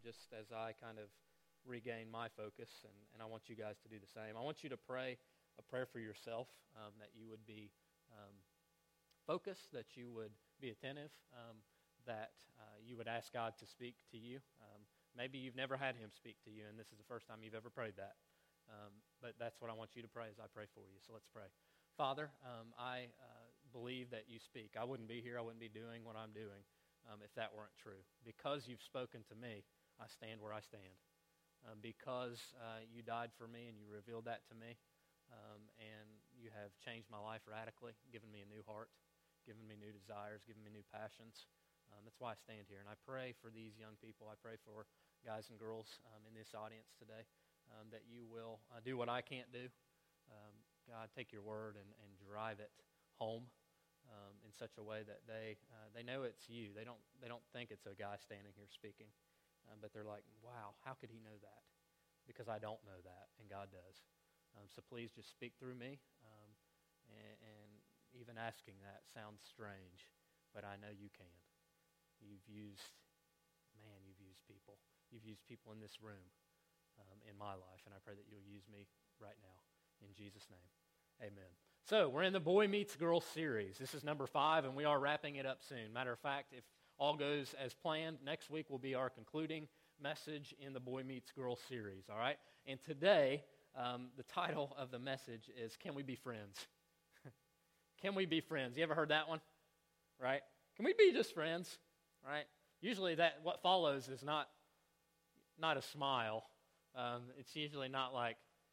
just as I kind of regain my focus, and I want you guys to do the same. I want you to pray a prayer for yourself, that you would be focused, that you would be attentive, that you would ask God to speak to you. Maybe you've never had Him speak to you, and this is the first time you've ever prayed that. But that's what I want you to pray as I pray for you. So let's pray. Father, I believe that you speak. I wouldn't be here, I wouldn't be doing what I'm doing if that weren't true. Because you've spoken to me, I stand where I stand. Because you died for me and you revealed that to me, and you have changed my life radically, given me a new heart, given me new desires, given me new passions. That's why I stand here. And I pray for these young people. I pray for guys and girls in this audience today, that you will do what I can't do. God, take your word and drive it home in such a way that they know it's you. They don't think it's a guy standing here speaking, but they're like, wow, how could he know that? Because I don't know that, and God does. So please just speak through me, and even asking that sounds strange, but I know you can. You've used people. You've used people in this room in my life, and I pray that you'll use me right now. In Jesus' name, amen. So we're in the Boy Meets Girl series. This is number 5, and we are wrapping it up soon. Matter of fact, if all goes as planned, next week will be our concluding message in the Boy Meets Girl series, all right? And today, the title of the message is, Can We Be Friends? Can we be friends? You ever heard that one? Right? Can we be just friends? Right? Usually what follows is not a smile. It's usually not like,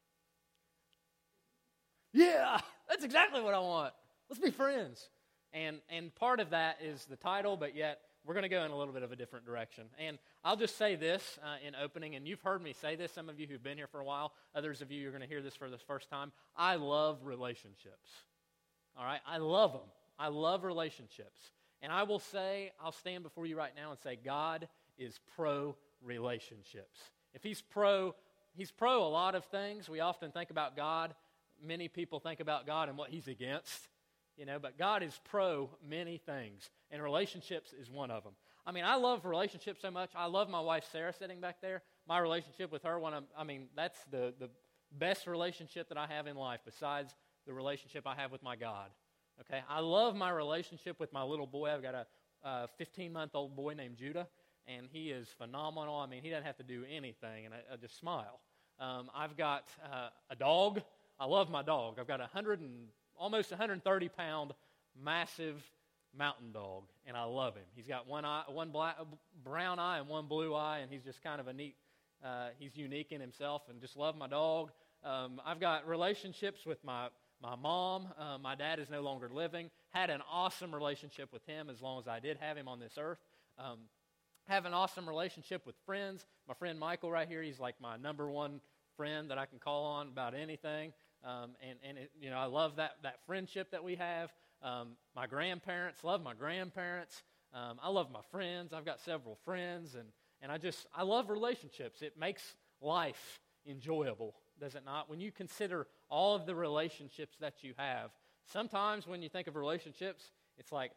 yeah, that's exactly what I want. Let's be friends. And part of that is the title, but yet we're going to go in a little bit of a different direction. And I'll just say this in opening, and you've heard me say this, some of you who've been here for a while, others of you are going to hear this for the first time. I love relationships. All right? I love them. I love relationships. And I'll stand before you right now and say, God is pro-relationships. If He's pro a lot of things. We often think about God. Many people think about God and what He's against, but God is pro many things, and relationships is one of them. I mean, I love relationships so much. I love my wife, Sarah, sitting back there. My relationship with her, that's the best relationship that I have in life besides the relationship I have with my God. Okay, I love my relationship with my little boy. I've got a 15-month-old boy named Judah, and he is phenomenal. I mean, he doesn't have to do anything, and I just smile. I've got a dog. I love my dog. I've got almost 130-pound, massive mountain dog, and I love him. He's got one brown eye and one blue eye, and he's just kind of a neat. He's unique in himself, and just love my dog. I've got relationships with my mom. My dad is no longer living. Had an awesome relationship with him as long as I did have him on this earth. Have an awesome relationship with friends. My friend Michael right here, he's like my number one friend that I can call on about anything. I love that friendship that we have. My grandparents, love my grandparents. I love my friends. I've got several friends, and I love relationships. It makes life enjoyable, does it not? When you consider all of the relationships that you have, sometimes when you think of relationships, it's like,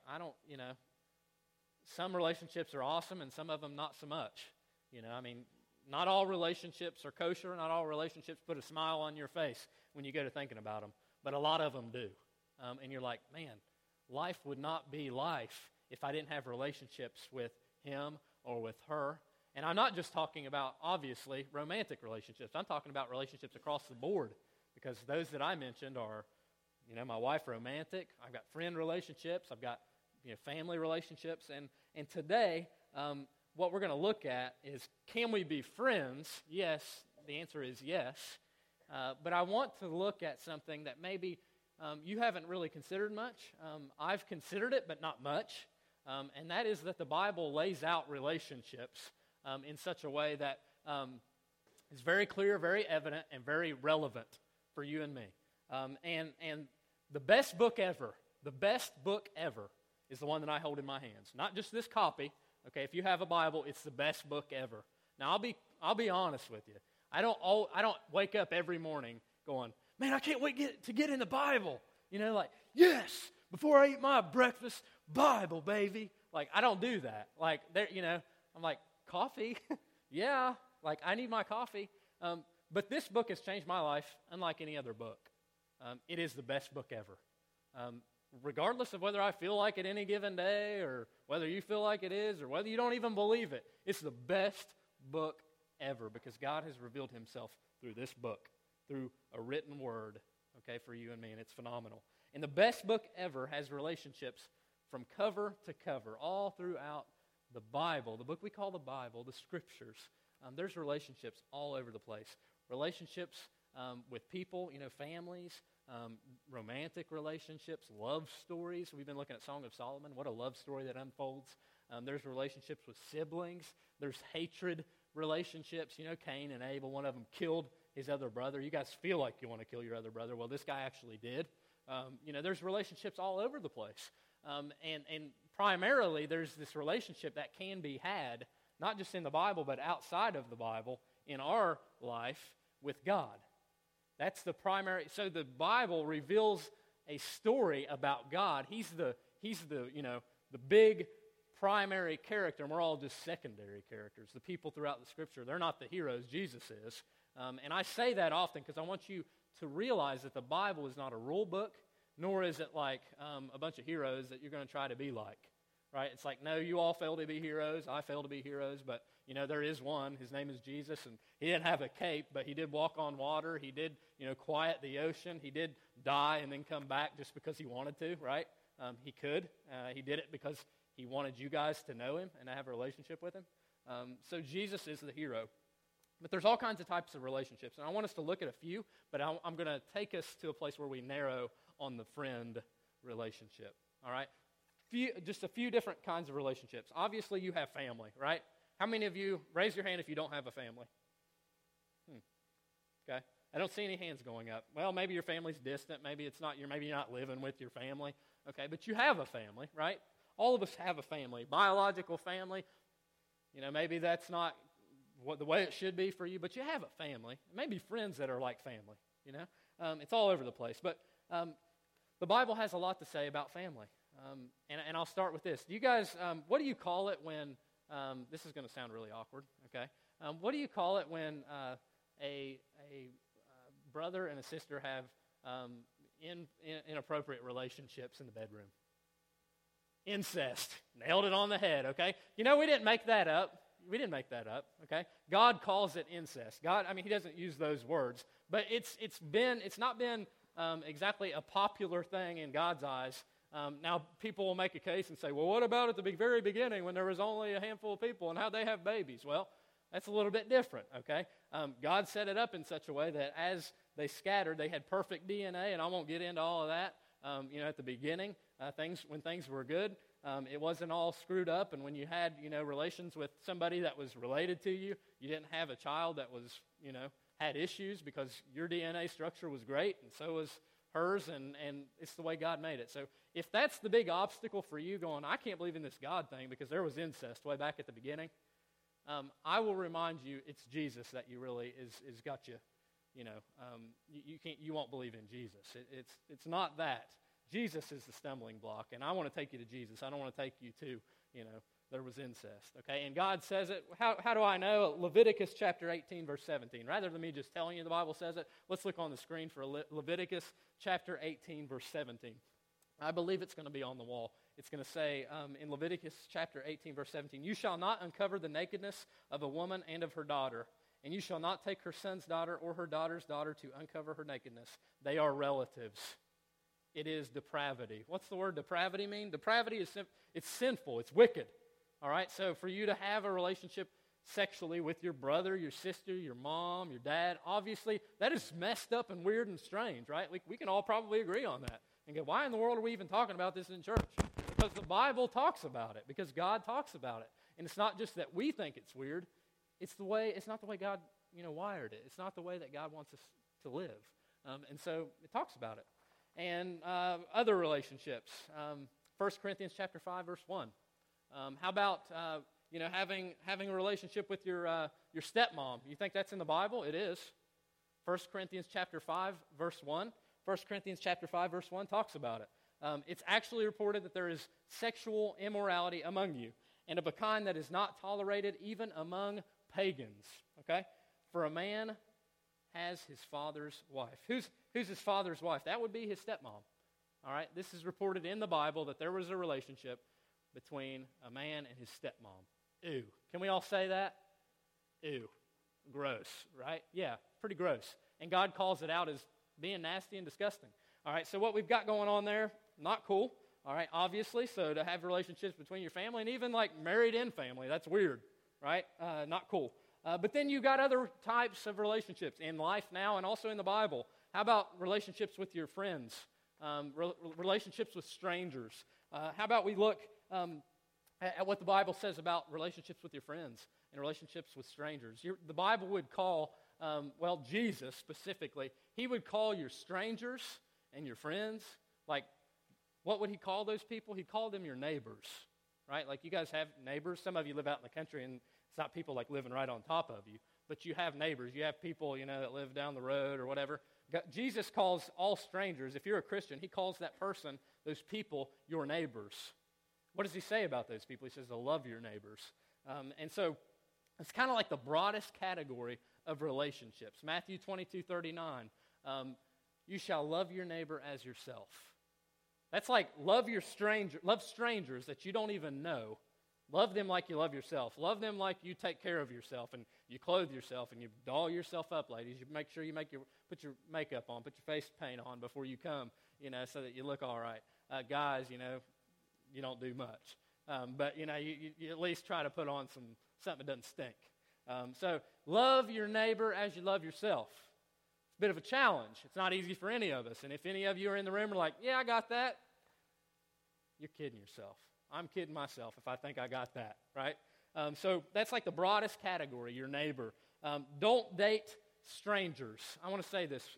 some relationships are awesome and some of them not so much. Not all relationships are kosher. Not all relationships put a smile on your face when you go to thinking about them, but a lot of them do. And you're like, man, life would not be life if I didn't have relationships with him or with her. And I'm not just talking about, obviously, romantic relationships. I'm talking about relationships across the board, because those that I mentioned are, my wife, romantic. I've got friend relationships. I've got, family relationships. And today, what we're going to look at is, can we be friends? Yes, the answer is yes. But I want to look at something that maybe you haven't really considered much. I've considered it, but not much. And that is that the Bible lays out relationships in such a way that is very clear, very evident, and very relevant for you and me. And the best book ever is the one that I hold in my hands. Not just this copy. Okay, if you have a Bible, it's the best book ever. Now, I'll be honest with you. I don't wake up every morning going, man, I can't wait to get in the Bible. Yes, before I eat my breakfast, Bible, baby. I don't do that. I'm like, coffee? Yeah, like I need my coffee. But this book has changed my life unlike any other book. It is the best book ever. Regardless of whether I feel like it any given day or whether you feel like it is or whether you don't even believe it, it's the best book ever because God has revealed himself through this book, through a written word, okay, for you and me, and it's phenomenal. And the best book ever has relationships from cover to cover, all throughout the Bible, the book we call the Bible, the Scriptures. There's relationships all over the place. Relationships with people, families, romantic relationships, love stories. We've been looking at Song of Solomon. What a love story that unfolds. There's relationships with siblings. There's hatred relationships. Cain and Abel, one of them killed his other brother. You guys feel like you want to kill your other brother. Well, this guy actually did. There's relationships all over the place. And primarily, there's this relationship that can be had, not just in the Bible, but outside of the Bible, in our life with God. That's the primary. So the Bible reveals a story about God. He's the big primary character, and we're all just secondary characters. The people throughout the Scripture, they're not the heroes. Jesus is. And I say that often because I want you to realize that the Bible is not a rule book, nor is it like a bunch of heroes that you're going to try to be like. Right? It's like, no, you all fail to be heroes. I fail to be heroes, but there is one. His name is Jesus, and he didn't have a cape, but he did walk on water. He did, quiet the ocean. He did die and then come back just because he wanted to, right? He could. He did it because he wanted you guys to know him and to have a relationship with him. So Jesus is the hero. But there's all kinds of types of relationships, and I want us to look at a few, but I'm going to take us to a place where we narrow on the friend relationship, all right? Just a few different kinds of relationships. Obviously, you have family, right? How many of you, raise your hand if you don't have a family? Okay. I don't see any hands going up. Well, maybe your family's distant. Maybe you're not living with your family. Okay, but you have a family, right? All of us have a family, biological family. Maybe that's not the way it should be for you, but you have a family. Maybe friends that are like family, It's all over the place. But the Bible has a lot to say about family. And I'll start with this. Do you guys, what do you call it when, this is going to sound really awkward, okay? What do you call it when a brother and a sister have inappropriate relationships in the bedroom? Incest. Nailed it on the head, okay? We didn't make that up. We didn't make that up, okay? God calls it incest. God, he doesn't use those words, but it's not been exactly a popular thing in God's eyes. Now, people will make a case and say, well, what about at the very beginning when there was only a handful of people and how'd they have babies? Well, that's a little bit different, okay? God set it up in such a way that as they scattered, they had perfect DNA, and I won't get into all of that. At the beginning, when things were good, it wasn't all screwed up, and when you had, relations with somebody that was related to you, you didn't have a child that was, had issues because your DNA structure was great, and so was hers, and it's the way God made it. So if that's the big obstacle for you going, I can't believe in this God thing because there was incest way back at the beginning, I will remind you it's Jesus that you really is got you. You won't believe in Jesus. It's not that. Jesus is the stumbling block, and I want to take you to Jesus. I don't want to take you to, there was incest, okay? And God says it. How do I know? Leviticus chapter 18, verse 17. Rather than me just telling you the Bible says it, let's look on the screen for Leviticus chapter 18, verse 17. I believe it's going to be on the wall. It's going to say in Leviticus chapter 18, verse 17, you shall not uncover the nakedness of a woman and of her daughter, and you shall not take her son's daughter or her daughter's daughter to uncover her nakedness. They are relatives. It is depravity. What's the word depravity mean? Depravity is it's sinful. It's wicked. All right? So for you to have a relationship sexually with your brother, your sister, your mom, your dad, obviously that is messed up and weird and strange, right? We can all probably agree on that. And go, why in the world are we even talking about this in church? Because the Bible talks about it. Because God talks about it. And it's not just that we think it's weird. It's not the way God, wired it. It's not the way that God wants us to live. And so it talks about it. And other relationships. 1 Corinthians chapter 5, verse 1. How about, having a relationship with your stepmom? You think that's in the Bible? It is. 1 Corinthians chapter 5, verse 1. 1 Corinthians chapter 5, verse 1 talks about it. It's actually reported that there is sexual immorality among you, and of a kind that is not tolerated even among pagans, okay? For a man has his father's wife. Who's his father's wife? That would be his stepmom, all right? This is reported in the Bible that there was a relationship between a man and his stepmom. Ew. Can we all say that? Ew. Gross, right? Yeah, pretty gross. And God calls it out as being nasty and disgusting. All right, so what we've got going on there, not cool. All right, obviously, so to have relationships between your family and even like married in family, that's weird, right? Not cool. But then you got other types of relationships in life now and also in the Bible. How about relationships with your friends? Relationships with strangers? How about we look at what the Bible says about relationships with your friends and relationships with strangers? The Bible would call, Jesus specifically, he would call your strangers and your friends, like, what would he call those people? He'd call them your neighbors, right? Like, you guys have neighbors. Some of you live out in the country, and it's not people like living right on top of you, but you have neighbors. You have people, that live down the road or whatever. Jesus calls all strangers, if you're a Christian, he calls that person, those people, your neighbors. What does he say about those people? He says to love your neighbors. And so it's kind of like the broadest category of relationships. Matthew 22:39, you shall love your neighbor as yourself. That's like love strangers that you don't even know. Love them like you love yourself. Love them like you take care of yourself and you clothe yourself and you doll yourself up, ladies. You make sure you put your makeup on, put your face paint on before you come, so that you look all right. Guys, you don't do much. But, you at least try to put on something that doesn't stink. So love your neighbor as you love yourself. It's a bit of a challenge. It's not easy for any of us. And if any of you are in the room and are like, yeah, I got that, you're kidding yourself. I'm kidding myself if I think I got that, right? So that's like the broadest category, your neighbor. Don't date strangers. I want to say this.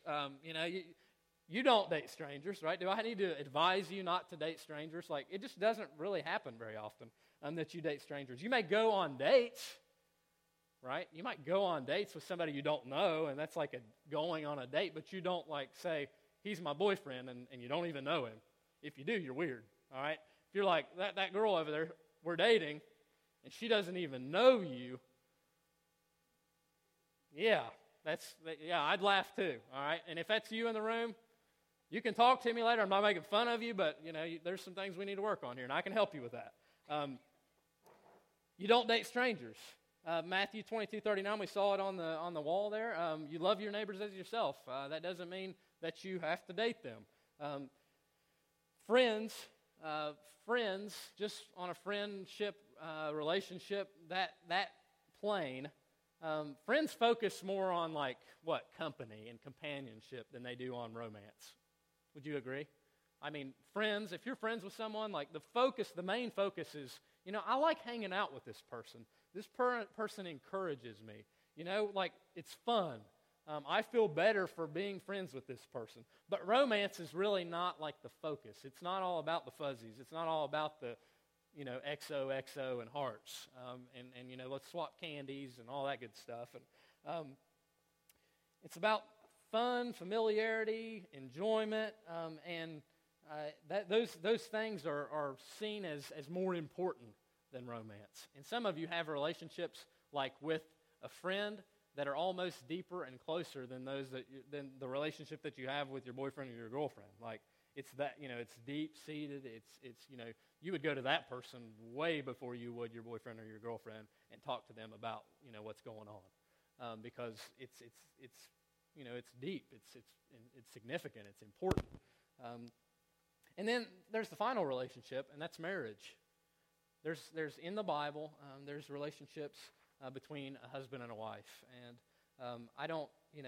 You don't date strangers, right? Do I need to advise you not to date strangers? Like, it just doesn't really happen very often that you date strangers. You may go on dates, right? You might go on dates with somebody you don't know, and that's like going on a date, but you don't like say, he's my boyfriend, and you don't even know him. If you do, you're weird, all right? If you're like, that girl over there, we're dating, and she doesn't even know you, I'd laugh too, all right? And if that's you in the room, you can talk to me later. I'm not making fun of you, but, there's some things we need to work on here, and I can help you with that. You don't date strangers. Matthew 22:39, we saw it on the wall there. You love your neighbors as yourself. That doesn't mean that you have to date them. Friends, just on a friendship relationship, that plane, friends focus more on company and companionship than they do on romance. Would you agree? I mean, friends, if you're friends with someone, the main focus is, I like hanging out with this person. This person encourages me. It's fun. I feel better for being friends with this person. But romance is really not the focus. It's not all about the fuzzies. It's not all about the, XOXO and hearts. And let's swap candies and all that good stuff. And it's about fun, familiarity, enjoyment, and those things are seen as more important than romance. And some of you have relationships with a friend that are almost deeper and closer than than the relationship that you have with your boyfriend or your girlfriend. It's that, it's deep-seated. It's you would go to that person way before you would your boyfriend or your girlfriend and talk to them about, what's going on. Because it's deep. It's significant. It's important. And then there's the final relationship, and that's marriage. There's in the Bible, there's relationships between a husband and a wife. And I don't,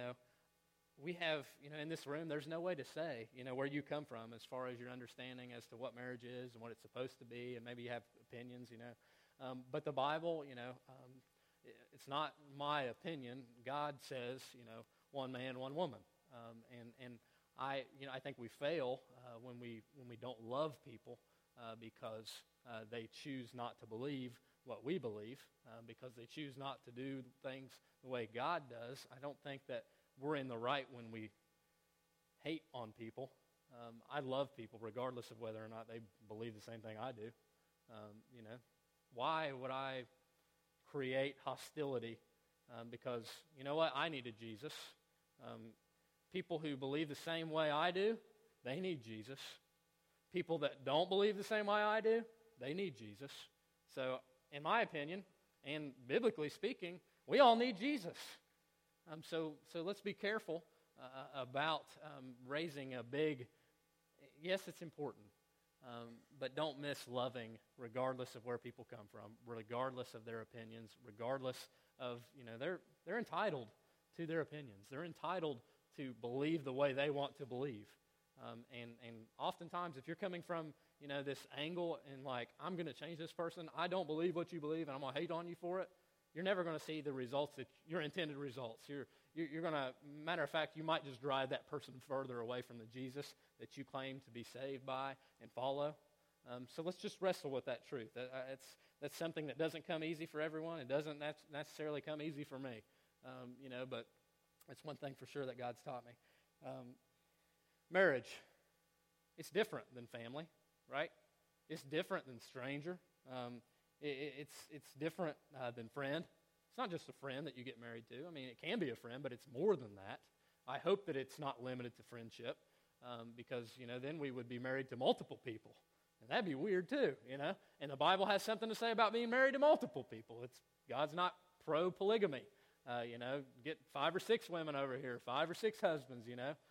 we have, in this room, there's no way to say, where you come from as far as your understanding as to what marriage is and what it's supposed to be, and maybe you have opinions, But the Bible, it's not my opinion. God says, one man, one woman. And I think we fail when we don't love people because they choose not to believe what we believe, because they choose not to do things the way God does. I don't think that we're in the right when we hate on people. I love people regardless of whether or not they believe the same thing I do. Why would I create hostility because, you know what, I needed Jesus. People who believe the same way I do, they need Jesus. People that don't believe the same way I do, they need Jesus. So, in my opinion, and biblically speaking, we all need Jesus. So let's be careful about raising a big, yes, it's important, but don't miss loving regardless of where people come from, regardless of their opinions, regardless of, they're entitled to their opinions. They're entitled to believe the way they want to believe. And oftentimes, if you're coming from, this angle and like, I'm going to change this person, I don't believe what you believe, and I'm going to hate on you for it, you're never going to see the results, your intended results. You're going to, matter of fact, you might just drive that person further away from the Jesus that you claim to be saved by and follow. So let's just wrestle with that truth. That's something that doesn't come easy for everyone. It doesn't necessarily come easy for me, but it's one thing for sure that God's taught me. Marriage, it's different than family, right? It's different than stranger. It's different than friend. It's not just a friend that you get married to. I mean, it can be a friend, but it's more than that. I hope that it's not limited to friendship because, then we would be married to multiple people. And that'd be weird too, And the Bible has something to say about being married to multiple people. God's not pro-polygamy. Get 5 or 6 women over here, 5 or 6 husbands,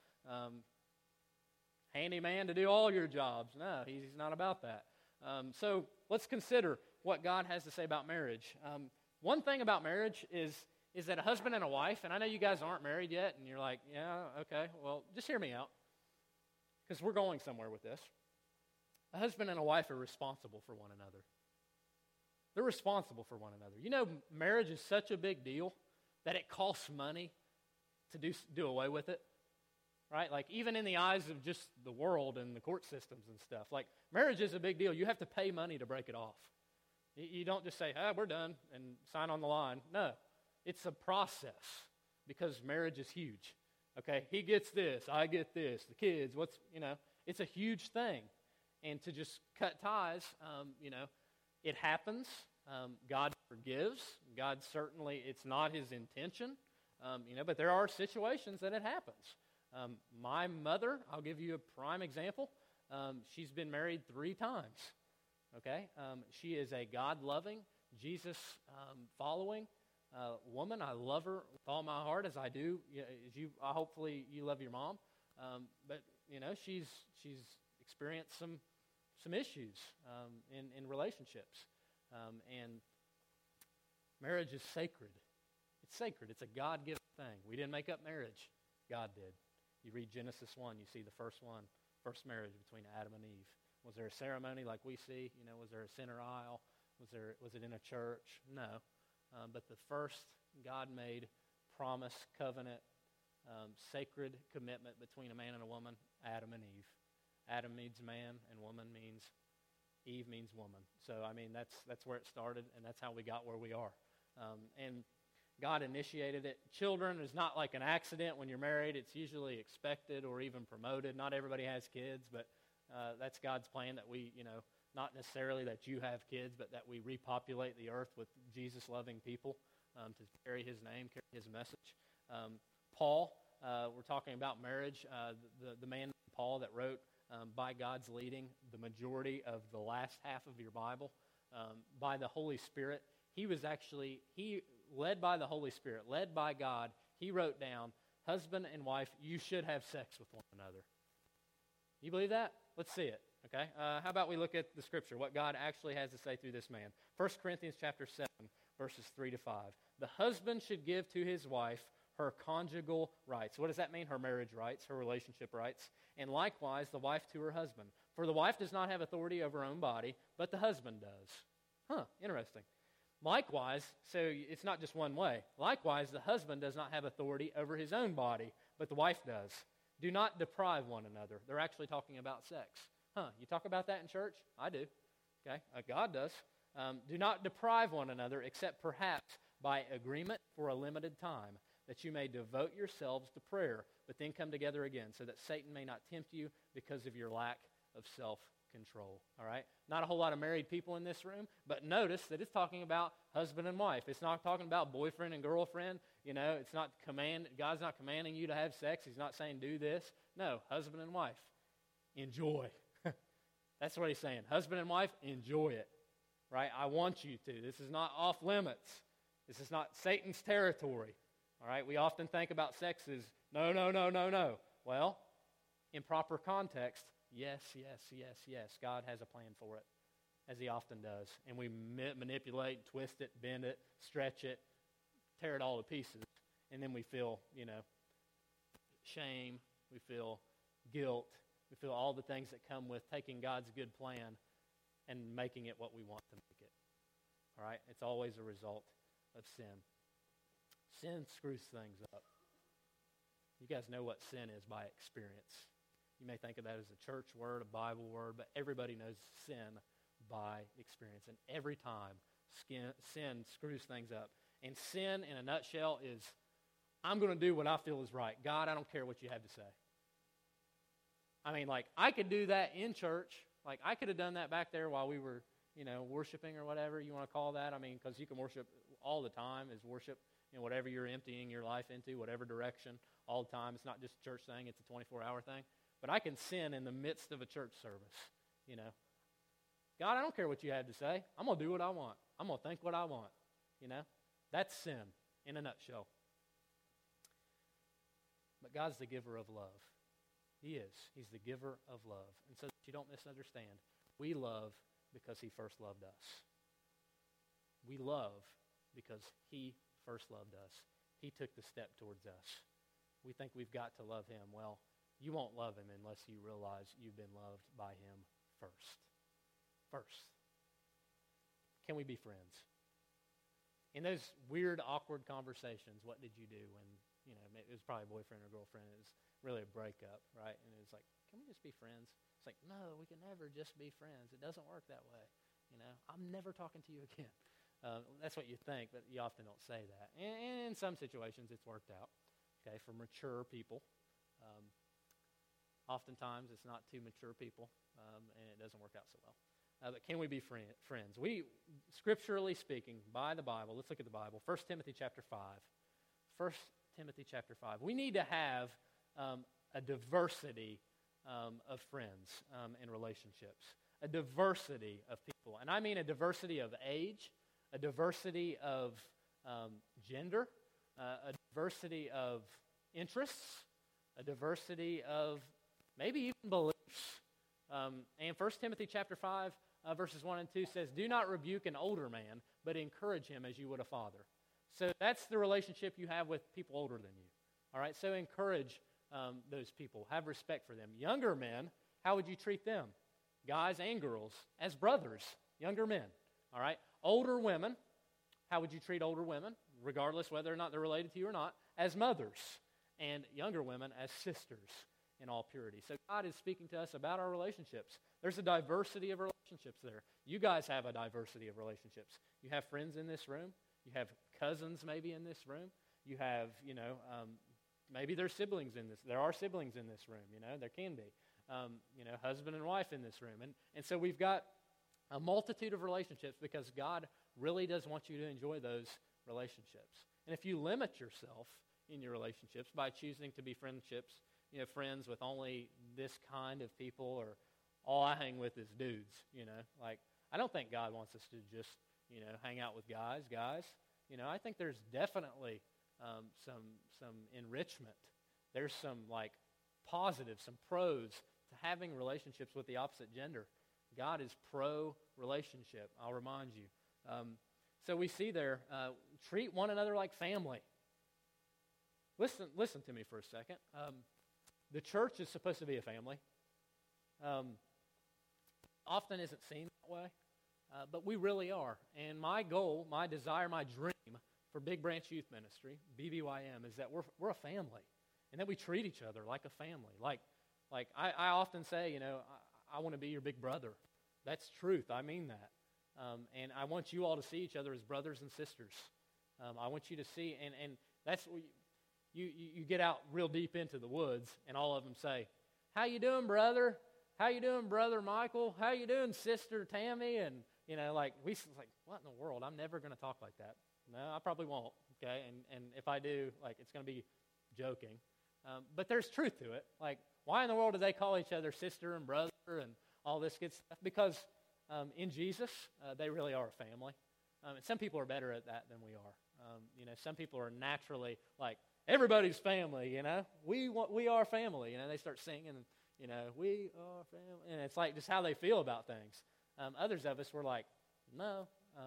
handyman to do all your jobs. No, he's not about that. So let's consider what God has to say about marriage. One thing about marriage is that a husband and a wife, and I know you guys aren't married yet, and you're like, yeah, okay, well, just hear me out, because we're going somewhere with this. A husband and a wife are responsible for one another. They're responsible for one another. Marriage is such a big deal that it costs money to do away with it. Right? Like, even in the eyes of just the world and the court systems and stuff. Like, marriage is a big deal. You have to pay money to break it off. You don't just say, we're done, and sign on the line. No. It's a process because marriage is huge. Okay? He gets this. I get this. The kids, it's a huge thing. And to just cut ties, it happens. God forgives. God certainly, it's not his intention. But there are situations that it happens. My mother, I'll give you a prime example. She's been married 3 times. Okay, she is a God-loving, Jesus-following woman. I love her with all my heart, as I do. Hopefully, you love your mom. But she's experienced some issues in relationships, and marriage is sacred. It's sacred. It's a God-given thing. We didn't make up marriage. God did. You read Genesis 1, you see the first marriage between Adam and Eve. Was there a ceremony like we see? Was there a center aisle? Was it in a church? No. But the first God-made promise, covenant, sacred commitment between a man and a woman, Adam and Eve. Adam means man, and woman means, Eve means woman. So, that's where it started, and that's how we got where we are. And God initiated it. Children is not like an accident when you're married. It's usually expected or even promoted. Not everybody has kids, but that's God's plan that we, not necessarily that you have kids, but that we repopulate the earth with Jesus-loving people to carry his name, carry his message. Paul, we're talking about marriage. The man Paul that wrote, by God's leading, the majority of the last half of your Bible, by the Holy Spirit. He led by the Holy Spirit, led by God, he wrote down, husband and wife, you should have sex with one another. You believe that? Let's see it, okay? How about we look at the Scripture, what God actually has to say through this man. 1 Corinthians chapter 7, verses 3 to 5. The husband should give to his wife her conjugal rights. What does that mean? Her marriage rights, her relationship rights. And likewise, the wife to her husband. For the wife does not have authority over her own body, but the husband does. Interesting. Likewise, so it's not just one way. Likewise, the husband does not have authority over his own body, but the wife does. Do not deprive one another. They're actually talking about sex. You talk about that in church? I do. Okay, God does. Do not deprive one another, except perhaps by agreement for a limited time, that you may devote yourselves to prayer, but then come together again, so that Satan may not tempt you because of your lack of self control, all right? Not a whole lot of married people in this room, but notice that it's talking about husband and wife. It's not talking about boyfriend and girlfriend. It's not God's not commanding you to have sex. He's not saying do this. No, husband and wife, enjoy. That's what he's saying. Husband and wife, enjoy it, right? I want you to. This is not off limits. This is not Satan's territory, all right? We often think about sex as no, no, no, no, no. Well, in proper context, yes, yes, yes, yes. God has a plan for it, as he often does. And we manipulate, twist it, bend it, stretch it, tear it all to pieces. And then we feel, shame. We feel guilt. We feel all the things that come with taking God's good plan and making it what we want to make it. All right? It's always a result of sin. Sin screws things up. You guys know what sin is by experience. You may think of that as a church word, a Bible word, but everybody knows sin by experience. And every time, sin screws things up. And sin, in a nutshell, is, I'm going to do what I feel is right. God, I don't care what you have to say. I mean, I could do that in church. I could have done that back there while we were, worshiping or whatever you want to call that. I mean, because you can worship all the time is worship, whatever you're emptying your life into, whatever direction, all the time. It's not just a church thing. It's a 24-hour thing. But I can sin in the midst of a church service, God, I don't care what you have to say. I'm going to do what I want. I'm going to think what I want, That's sin in a nutshell. But God's the giver of love. He is. He's the giver of love. And so that you don't misunderstand, we love because he first loved us. We love because he first loved us. He took the step towards us. We think we've got to love him. Well, you won't love him unless you realize you've been loved by him first. First. Can we be friends? In those weird, awkward conversations, what did you do when, it was probably a boyfriend or girlfriend, it was really a breakup, right? And it was like, can we just be friends? It's like, no, we can never just be friends. It doesn't work that way. I'm never talking to you again. That's what you think, but you often don't say that. And in some situations, it's worked out, okay, for mature people. Oftentimes, it's not too mature people, and it doesn't work out so well. But can we be friends? We, scripturally speaking, by the Bible, let's look at the Bible. 1 Timothy chapter 5. 1 Timothy chapter 5. We need to have a diversity of friends and relationships. A diversity of people. And I mean a diversity of age, a diversity of gender, a diversity of interests, a diversity of maybe even beliefs. And 1 Timothy chapter 5, verses 1 and 2 says, do not rebuke an older man, but encourage him as you would a father. So that's the relationship you have with people older than you. All right, so encourage those people. Have respect for them. Younger men, how would you treat them? Guys and girls, as brothers, younger men. All right, older women, how would you treat older women, regardless whether or not they're related to you or not, as mothers, and younger women as sisters in all purity. So God is speaking to us about our relationships. There's a diversity of relationships there. You guys have a diversity of relationships. You have friends in this room. You have cousins maybe in this room. You have, maybe there's siblings in this. There are siblings in this room, there can be. Husband and wife in this room. And so we've got a multitude of relationships because God really does want you to enjoy those relationships. And if you limit yourself in your relationships by choosing to be friends with only this kind of people, or all I hang with is dudes, I don't think God wants us to just, hang out with guys. I think there's definitely some enrichment. There's some positive, some pros to having relationships with the opposite gender. God is pro-relationship, I'll remind you. So we see there, treat one another like family. Listen to me for a second. The church is supposed to be a family. Often isn't seen that way, but we really are. And my goal, my desire, my dream for Big Branch Youth Ministry, BBYM, is that we're a family, and that we treat each other like a family. Like I often say, I want to be your big brother. That's truth. I mean that. And I want you all to see each other as brothers and sisters. I want you to see, and that's what you get out real deep into the woods, and all of them say, how you doing, brother? how you doing, Brother Michael? How you doing, Sister Tammy? And, like, what in the world? I'm never going to talk like that. No, I probably won't, okay? And if I do, like, it's going to be joking. But there's truth to it. Like, why in the world do they call each other sister and brother and all this good stuff? Because in Jesus, they really are a family. And some people are better at that than we are. Some people are naturally like, everybody's family, We are family. They start singing, we are family. And it's like just how they feel about things. Others of us were like, no,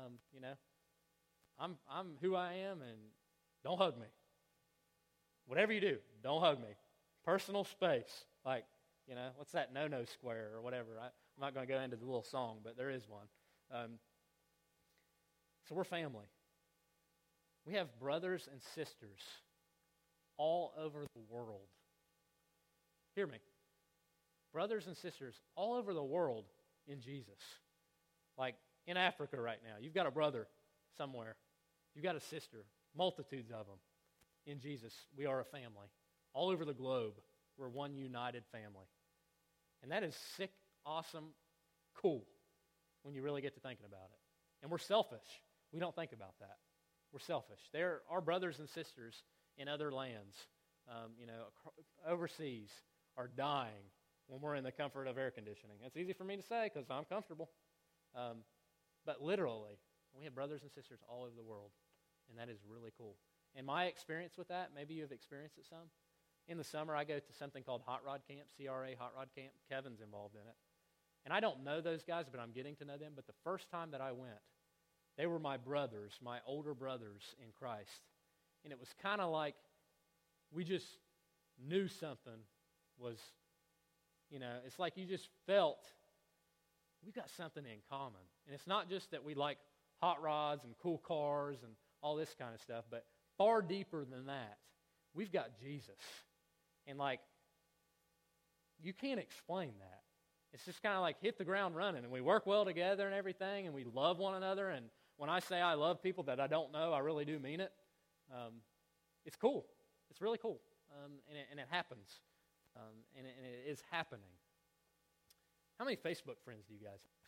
I'm who I am, and don't hug me. Whatever you do, don't hug me. Personal space. Like, what's that no-no square or whatever. I'm not going to go into the little song, but there is one. So we're family. We have brothers and sisters all over the world. Hear me. Brothers and sisters all over the world in Jesus. Like in Africa right now, you've got a brother somewhere. You've got a sister. Multitudes of them. In Jesus, we are a family. All over the globe, we're one united family. And that is sick, awesome, cool when you really get to thinking about it. And we're selfish. We don't think about that. We're selfish. They're our brothers and sisters in other lands, overseas, are dying when we're in the comfort of air conditioning. It's easy for me to say because I'm comfortable. But literally, we have brothers and sisters all over the world, and that is really cool. And my experience with that, maybe you've experienced it some. In the summer, I go to something called Hot Rod Camp, CRA Hot Rod Camp. Kevin's involved in it. And I don't know those guys, but I'm getting to know them. But the first time that I went, they were my brothers, my older brothers in Christ. And it was kind of like we just knew something was, it's like you just felt we've got something in common. And it's not just that we like hot rods and cool cars and all this kind of stuff, but far deeper than that, we've got Jesus. And like, you can't explain that. It's just kind of like hit the ground running, and we work well together and everything, and we love one another. And when I say I love people that I don't know, I really do mean it. It's cool. It's really cool. And it happens. And it is happening. How many Facebook friends do you guys have?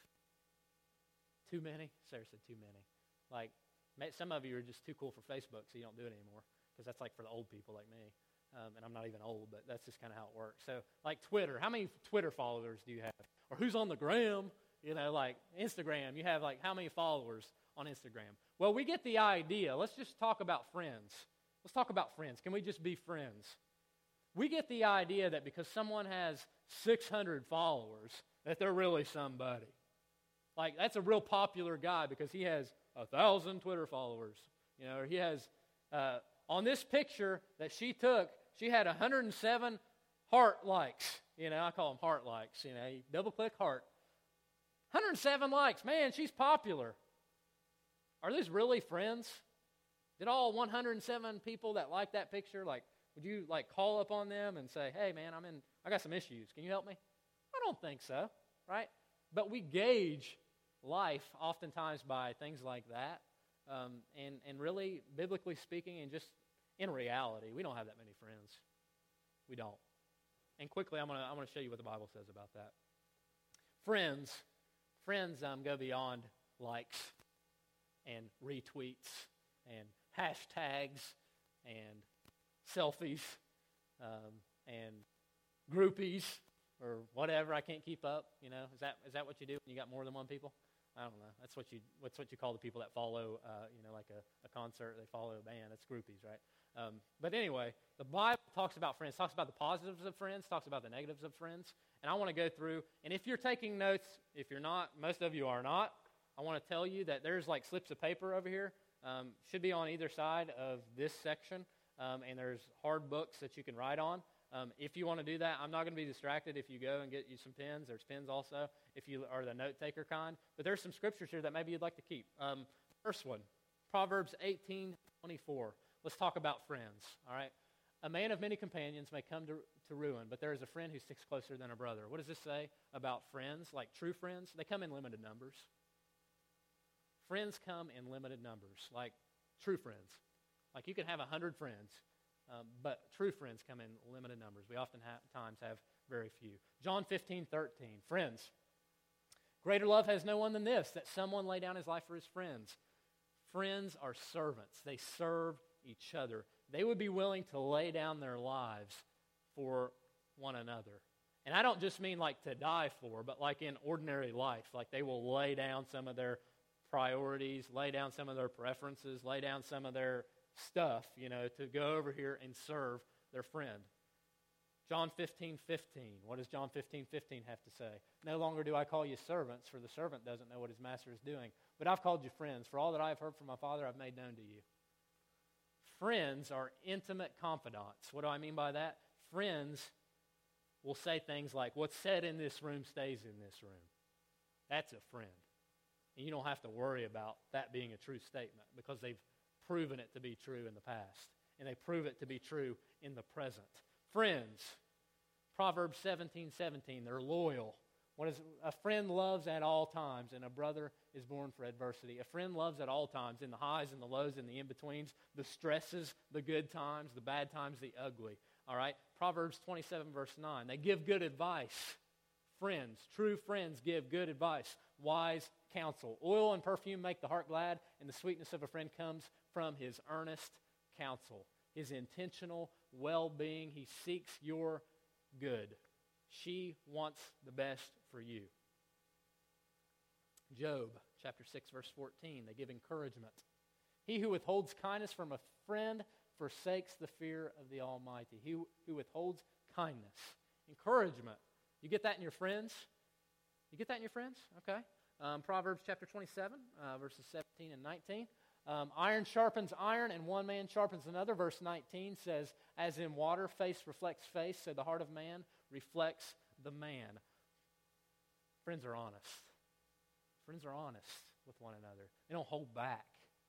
Too many? Seriously, too many. Like, some of you are just too cool for Facebook, so you don't do it anymore, because that's like for the old people like me. And I'm not even old, but that's just kind of how it works. So, like Twitter, how many Twitter followers do you have? Or who's on the gram? Like Instagram, you have like how many followers on Instagram? Well, we get the idea. Let's just talk about friends. Let's talk about friends. Can we just be friends? We get the idea that because someone has 600 followers, that they're really somebody. Like, that's a real popular guy because he has 1,000 Twitter followers. Or he has, on this picture that she took, she had 107 heart likes. I call them heart likes. You double-click heart. 107 likes. Man, she's popular. Are these really friends? Did all 107 people that like that picture, would you, call up on them and say, hey, man, I got some issues. Can you help me? I don't think so, right? But we gauge life oftentimes by things like that. And really, biblically speaking, and just in reality, we don't have that many friends. We don't. And quickly, I'm gonna show you what the Bible says about that. Friends go beyond likes and retweets and hashtags and selfies and groupies or whatever. I can't keep up. Is that what you do when you got more than one people? I don't know. That's what you call the people that follow, like a concert. They follow a band. It's groupies, right? But anyway, the Bible talks about friends, talks about the positives of friends, talks about the negatives of friends. And I want to go through, and if you're taking notes, if you're not, most of you are not, I want to tell you that there's like slips of paper over here. Should be on either side of this section, and there's hard books that you can write on. If you want to do that, I'm not going to be distracted if you go and get you some pens. There's pens also if you are the note-taker kind. But there's some scriptures here that maybe you'd like to keep. First one, Proverbs 18:24. Let's talk about friends, all right? A man of many companions may come to ruin, but there is a friend who sticks closer than a brother. What does this say about friends, like true friends? They come in limited numbers. Friends come in limited numbers, like true friends. Like you can have 100 friends, but true friends come in limited numbers. We often times have very few. John 15:13, friends, greater love has no one than this, that someone lay down his life for his friends. Friends are servants. They serve each other. They would be willing to lay down their lives for one another. And I don't just mean like to die for, but like in ordinary life. Like they will lay down some of their priorities, lay down some of their preferences, lay down some of their stuff, to go over here and serve their friend. John 15:15. What does John 15:15 have to say? No longer do I call you servants, for the servant doesn't know what his master is doing. But I've called you friends, for all that I have heard from my Father I've made known to you. Friends are intimate confidants. What do I mean by that? Friends will say things like, what's said in this room stays in this room. That's a friend. And you don't have to worry about that being a true statement because they've proven it to be true in the past. And they prove it to be true in the present. Friends, Proverbs 17:17, they're loyal. What is a friend loves at all times, and a brother is born for adversity. A friend loves at all times, in the highs and the lows and the in-betweens, the stresses, the good times, the bad times, the ugly. All right? Proverbs 27, verse 9. They give good advice. Friends, true friends give good advice, wise counsel. Oil and perfume make the heart glad, and the sweetness of a friend comes from his earnest counsel, his intentional well-being. He seeks your good. She wants the best for you. Job chapter 6, verse 14, they give encouragement. He who withholds kindness from a friend forsakes the fear of the Almighty. He who withholds kindness. Encouragement. You get that in your friends? You get that in your friends? Okay. Proverbs chapter 27, verses 17 and 19. Iron sharpens iron, and one man sharpens another. Verse 19 says, as in water, face reflects face, so the heart of man reflects the man. Friends are honest. Friends are honest with one another. They don't hold back.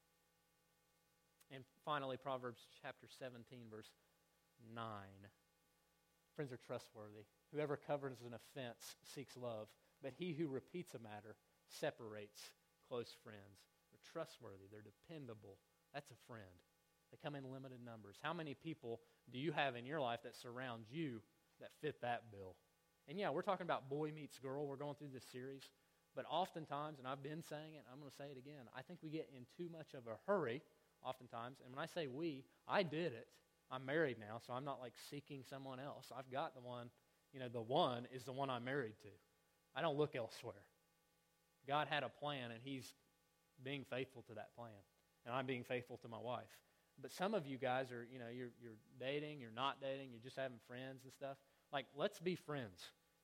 And finally, Proverbs chapter 17, verse 9. Friends are trustworthy. Whoever covers an offense seeks love, but he who repeats a matter separates close friends. They're trustworthy. They're dependable. That's a friend. They come in limited numbers. How many people do you have in your life that surround you that fit that bill? And yeah, we're talking about boy meets girl. We're going through this series. But oftentimes, and I've been saying it, I'm going to say it again, I think we get in too much of a hurry oftentimes. And when I say we, I did it. I'm married now, so I'm not like seeking someone else. I've got the one, the one is the one I'm married to. I don't look elsewhere. God had a plan, and he's being faithful to that plan. And I'm being faithful to my wife. But some of you guys are, you're dating, you're not dating, you're just having friends and stuff. Like, let's be friends.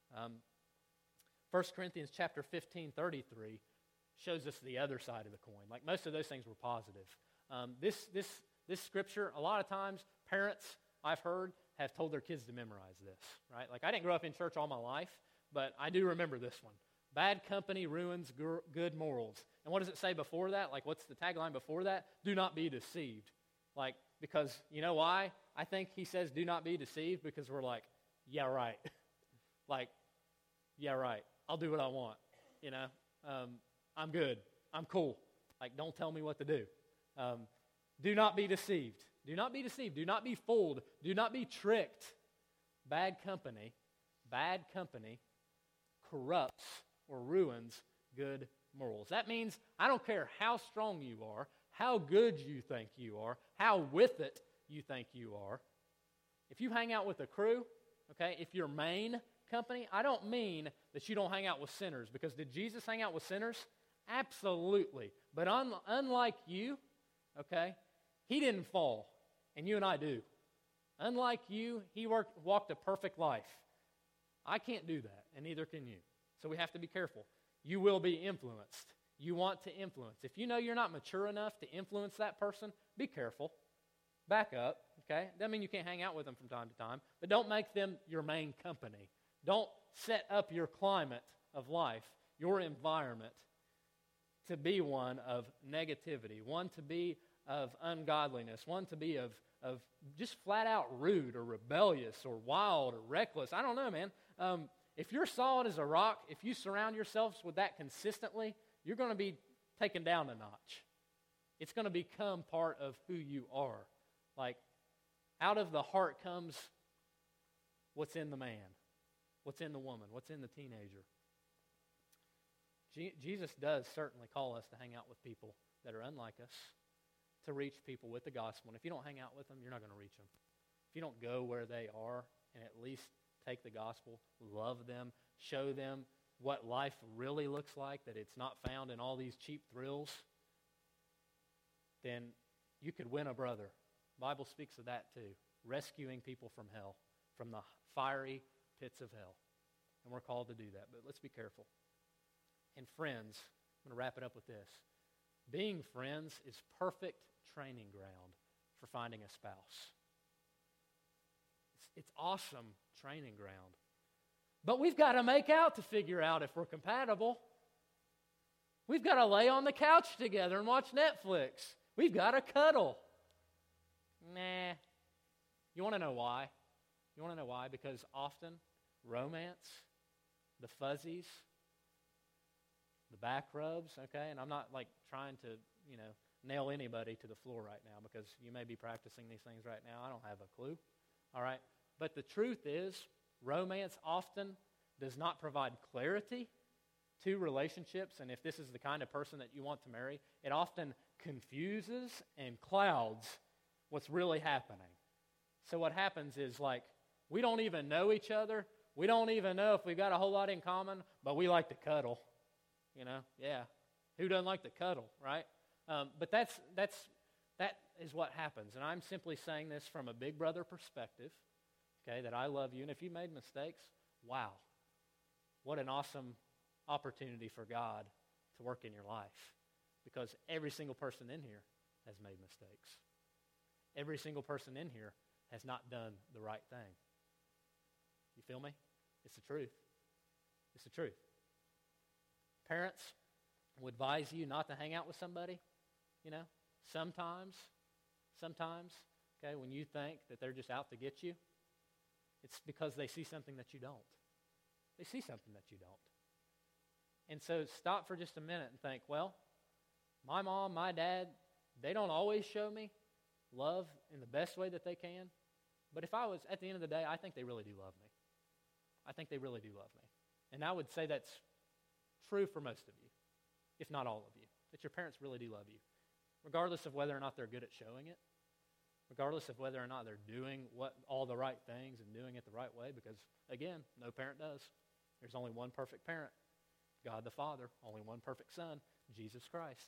1 Corinthians chapter 15:33 shows us the other side of the coin. Like, most of those things were positive. This scripture, a lot of times, parents, I've heard, have told their kids to memorize this, right? Like, I didn't grow up in church all my life, but I do remember this one. Bad company ruins good morals. And what does it say before that? Like, what's the tagline before that? Do not be deceived. Like, because, you know why? I think he says do not be deceived because we're like, yeah, right. Like, yeah, right. I'll do what I want, I'm good. I'm cool. Like, don't tell me what to do. Do not be deceived. Do not be deceived. Do not be fooled. Do not be tricked. Bad company corrupts or ruins good morals. That means I don't care how strong you are, how good you think you are, how with it you think you are. If you hang out with a crew, okay, if you're main company, I don't mean that you don't hang out with sinners, because did Jesus hang out with sinners? Absolutely. But unlike you, okay, he didn't fall, and you and I do. Unlike you, he walked a perfect life. I can't do that, and neither can you. So we have to be careful. You will be influenced. You want to influence. If you know you're not mature enough to influence that person, be careful. Back up, okay? Doesn't mean you can't hang out with them from time to time, but don't make them your main company. Don't set up your climate of life, your environment, to be one of negativity, one to be of ungodliness, one to be of just flat out rude or rebellious or wild or reckless. I don't know, man. If you're solid as a rock, if you surround yourselves with that consistently, you're going to be taken down a notch. It's going to become part of who you are. Like, out of the heart comes what's in the man. What's in the woman? What's in the teenager? Jesus does certainly call us to hang out with people that are unlike us, to reach people with the gospel. And if you don't hang out with them, you're not going to reach them. If you don't go where they are and at least take the gospel, love them, show them what life really looks like, that it's not found in all these cheap thrills, then you could win a brother. The Bible speaks of that too, rescuing people from hell, from the fiery pits of hell. And we're called to do that, but let's be careful. And friends, I'm going to wrap it up with this. Being friends is perfect training ground for finding a spouse. It's awesome training ground. But we've got to make out to figure out if we're compatible. We've got to lay on the couch together and watch Netflix. We've got to cuddle. Nah. You want to know why? You want to know why? Because often romance, the fuzzies, the back rubs, okay? And I'm not like trying to, nail anybody to the floor right now because you may be practicing these things right now. I don't have a clue, all right? But the truth is, romance often does not provide clarity to relationships, and if this is the kind of person that you want to marry, it often confuses and clouds what's really happening. So what happens is, we don't even know each other. We don't even know if we've got a whole lot in common, but we like to cuddle. Yeah. Who doesn't like to cuddle, right? But that is what happens. And I'm simply saying this from a big brother perspective, okay, that I love you. And if you made mistakes, wow, what an awesome opportunity for God to work in your life. Because every single person in here has made mistakes. Every single person in here has not done the right thing. You feel me? It's the truth. It's the truth. Parents will advise you not to hang out with somebody, sometimes, okay, when you think that they're just out to get you, it's because they see something that you don't. They see something that you don't. And so stop for just a minute and think, well, my mom, my dad, they don't always show me love in the best way that they can. But if I was, at the end of the day, I think they really do love me. I think they really do love me. And I would say that's true for most of you, if not all of you, that your parents really do love you, regardless of whether or not they're good at showing it, regardless of whether or not they're doing all the right things and doing it the right way, because, again, no parent does. There's only one perfect parent, God the Father, only one perfect Son, Jesus Christ.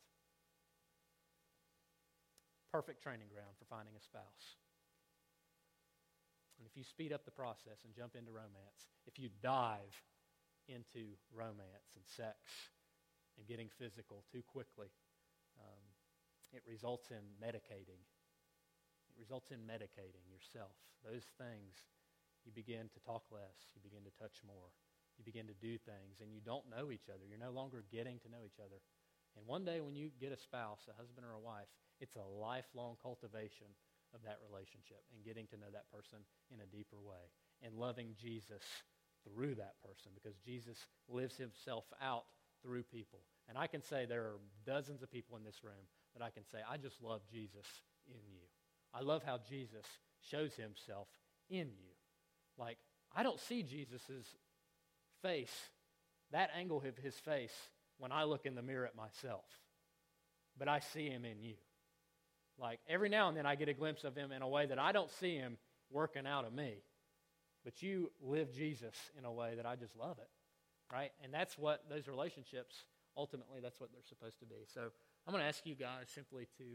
Perfect training ground for finding a spouse. And if you speed up the process and jump into romance, if you dive into romance and sex and getting physical too quickly, it results in medicating. It results in medicating yourself. Those things, you begin to talk less. You begin to touch more. You begin to do things, and you don't know each other. You're no longer getting to know each other. And one day when you get a spouse, a husband or a wife, it's a lifelong cultivation of that relationship and getting to know that person in a deeper way and loving Jesus through that person, because Jesus lives himself out through people. And I can say there are dozens of people in this room that I can say, I just love Jesus in you. I love how Jesus shows himself in you. Like, I don't see Jesus' face, that angle of his face, when I look in the mirror at myself. But I see him in you. Like, every now and then I get a glimpse of him in a way that I don't see him working out of me. But you live Jesus in a way that I just love it, right? And that's what those relationships, ultimately, that's what they're supposed to be. So I'm going to ask you guys simply to,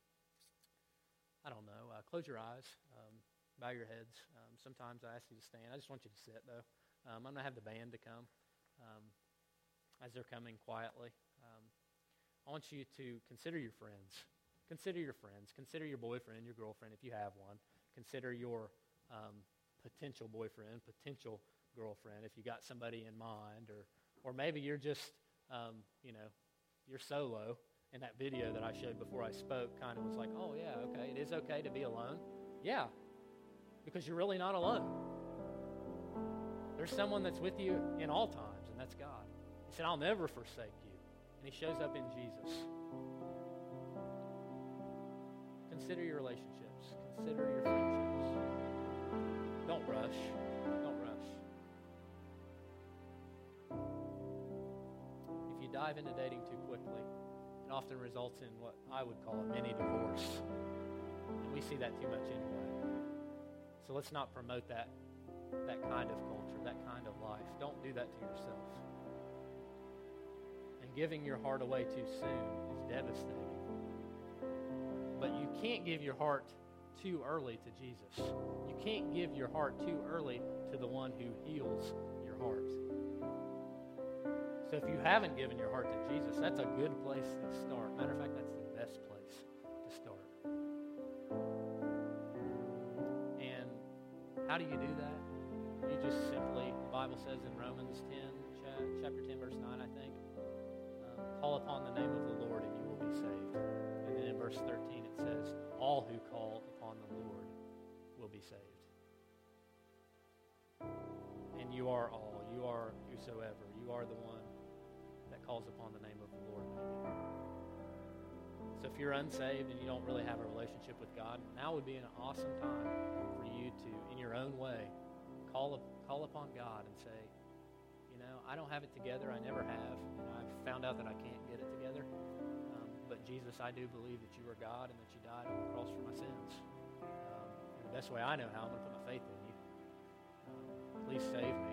close your eyes, bow your heads. Sometimes I ask you to stand. I just want you to sit, though. I'm going to have the band to come as they're coming quietly. I want you to consider your friends. Consider your friends. Consider your boyfriend, your girlfriend, if you have one. Consider your potential boyfriend, potential girlfriend, if you got somebody in mind, or maybe you're just, you're solo, and that video that I showed before I spoke kind of was like, oh yeah, okay, it is okay to be alone. Yeah, because you're really not alone. There's someone that's with you in all times, and that's God. He said, I'll never forsake you, and he shows up in Jesus. Consider your relationships. Consider your friendships. Don't rush. Don't rush. dive into dating too quickly, it often results in what I would call a mini divorce. And we see that too much anyway. So let's not promote that kind of culture, that kind of life. Don't do that to yourself. And giving your heart away too soon is devastating. But you can't give your heart too early to Jesus. You can't give your heart too early to the one who heals your heart. So if you haven't given your heart to Jesus, that's a good place to start. Matter of fact, that's the best place to start. And how do you do that? You just simply, the Bible says in Romans 10, chapter 10, verse 9, I think, call upon the name of the Lord and you will be saved. And then in verse 13 it says, all who call upon the Lord will be saved. And you are all, you are whosoever, you are the one that calls upon the name of the Lord, maybe. So if you're unsaved and you don't really have a relationship with God, now would be an awesome time for you to, in your own way, call upon God and say, you know, I don't have it together. I never have. And I've found out that I can't get it together. But Jesus, I do believe that you are God and that you died on the cross for my sins. And the best way I know how, I'm going to put my faith in you. Please save me.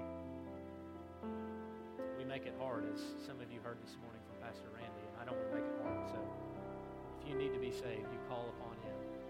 We make it hard, as some of you heard this morning from Pastor Randy, and I don't want to make it hard. So if you need to be saved, you call upon him.